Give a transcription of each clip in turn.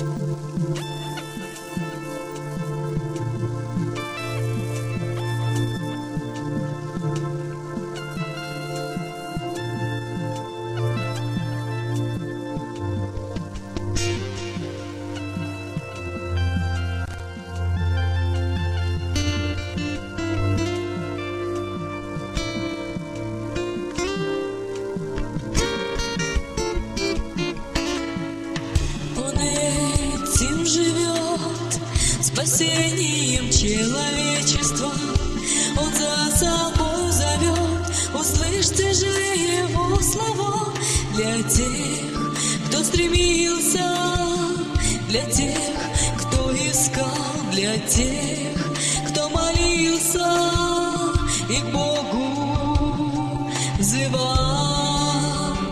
Спасением человечества Он за собой зовет. Услышьте же Его слова для тех, кто стремился, для тех, кто искал, для тех, кто молился и к Богу взывал.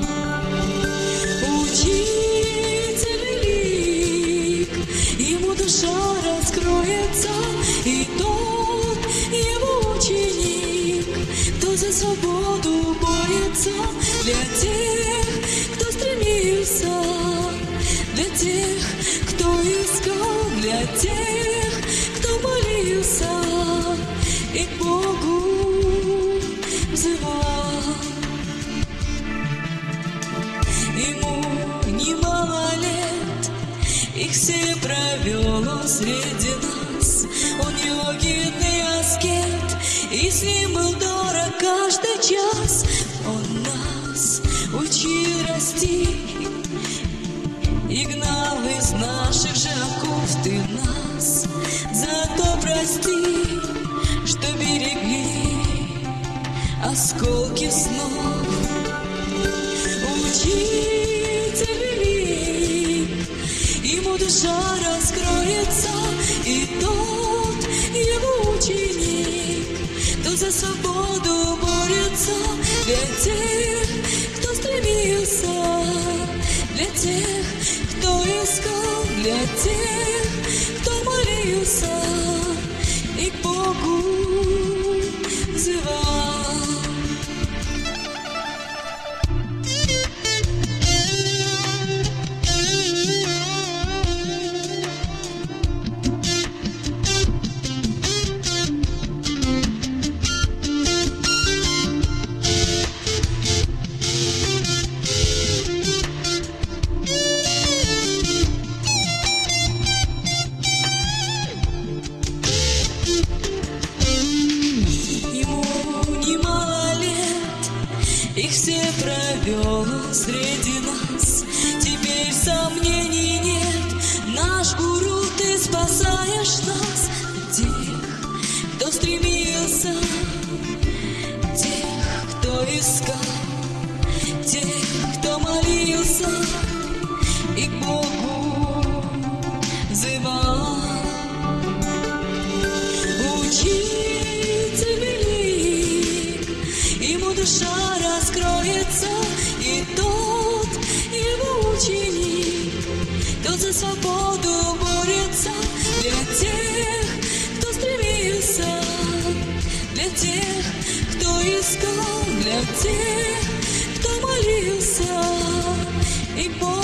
Учитель велик, Ему душа раскроется, и тот Его ученик, кто за свободу борется, для тех, кто стремился, для тех, кто искал, для тех, кто молился и к Богу взывал. Ему немало лет, их все провел Он среди нас. Он йогиный аскет, и с Ним был дорог каждый час. Он нас учил расти и гнал из наших же оков. Ты нас зато прости, что берегли осколки снов. Учитель велик, Ему душа раскроется, и тот Его ученик, кто за свободу борется, для тех, кто стремился, для тех, кто искал, для тех, кто молился и к Богу взывал. Их все провел Он среди нас. Теперь сомнений нет, наш гуру, Ты спасаешь нас. Тех, кто стремился, тех, кто искал, тех, кто молился и к Богу взывал. Учитель велик, Ему душа раскроется, и тот Его ученик, кто за свободу борется, для тех, кто стремился, для тех, кто искал, для тех, кто молился и к Богу